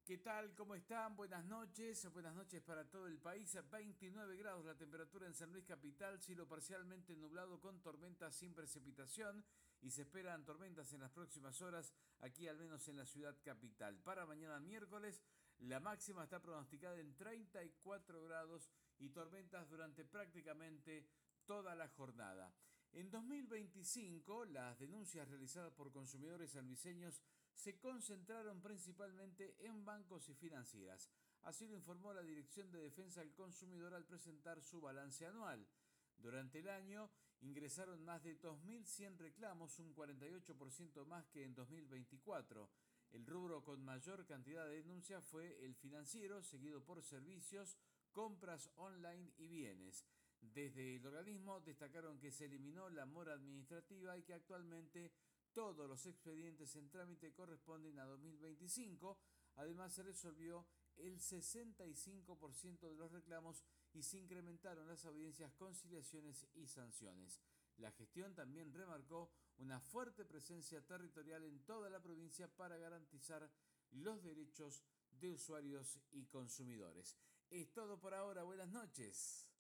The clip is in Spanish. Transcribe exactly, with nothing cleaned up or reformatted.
¿Qué tal? ¿Cómo están? Buenas noches. Buenas noches para todo el país. veintinueve grados la temperatura en San Luis Capital, cielo parcialmente nublado con tormentas sin precipitación y se esperan tormentas en las próximas horas aquí al menos en la ciudad capital. Para mañana miércoles la máxima está pronosticada en treinta y cuatro grados y tormentas durante prácticamente toda la jornada. En dos mil veinticinco, las denuncias realizadas por consumidores sanluiseños se concentraron principalmente en bancos y financieras. Así lo informó la Dirección de Defensa del Consumidor al presentar su balance anual. Durante el año ingresaron más de dos mil cien reclamos, un cuarenta y ocho por ciento más que en dos mil veinticuatro. El rubro con mayor cantidad de denuncias fue el financiero, seguido por servicios, compras online y bienes. Desde el organismo destacaron que se eliminó la mora administrativa y que actualmente todos los expedientes en trámite corresponden a dos mil veinticinco. Además se resolvió el sesenta y cinco por ciento de los reclamos y se incrementaron las audiencias, conciliaciones y sanciones. La gestión también remarcó una fuerte presencia territorial en toda la provincia para garantizar los derechos de usuarios y consumidores. Es todo por ahora, buenas noches.